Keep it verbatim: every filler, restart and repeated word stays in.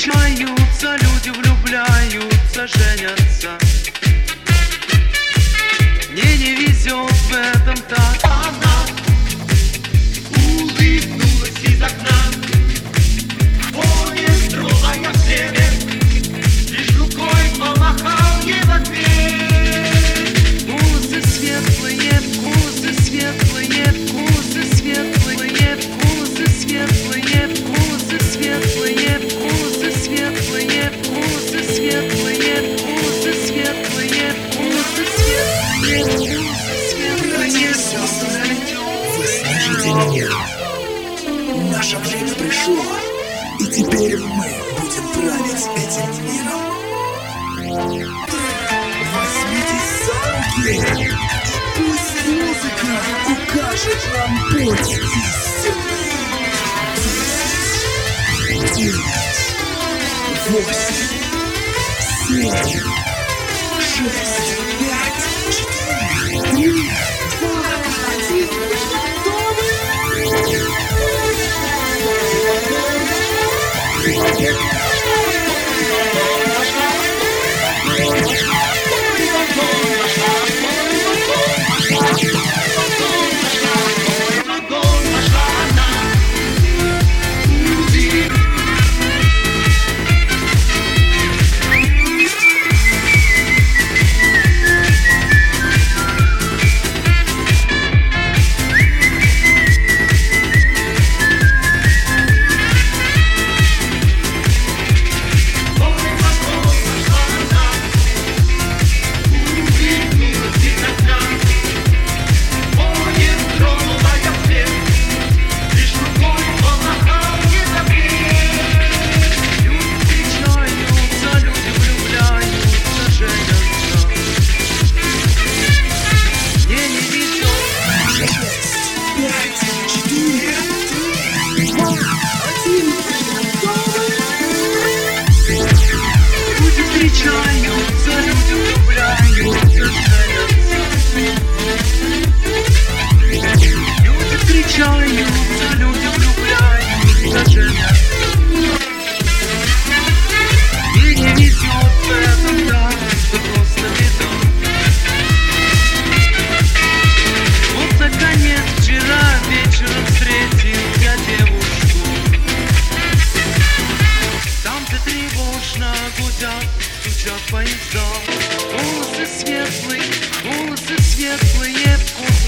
встречаются, люди влюбляются, женятся. Мне не везет в этом так. Она улыбнулась из окна, поле строя в север, лишь рукой помахал ей в ответ. Вкусы светлые, вкусы светлые, вкусы светлые, вкусы светлые, вкусы светлые, вкусы светлые, вкусы светлые, вкусы светлые, вкусы светлые, вкусы светлые. Вы слышите меня? Наше время пришло, и теперь мы будем править этим миром. Возьмитесь за руки, и пусть музыка укажет нам путь истины. Десять, девять, восемь, семь, шесть, пять, четыре, три, два, один. Встречаются, люди влюбляются, женятся. Люди встречаются, люди влюбляются, женятся. И не везет в этом так, что просто беда. Вот наконец вчера вечером встретил я девушку. Там-то тревожно гудят, стучат поезда. Волосы светлые, волосы светлые, вкус